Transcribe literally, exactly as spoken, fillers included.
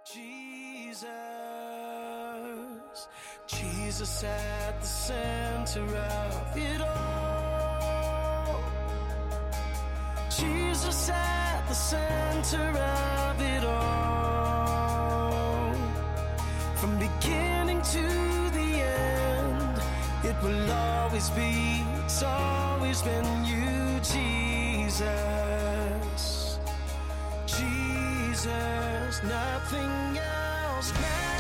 Jesus, Jesus at the center of it all. Jesus at the center of it all. From beginning to the end, it will always be, it's always been you, Jesus. Jesus, nothing else matters.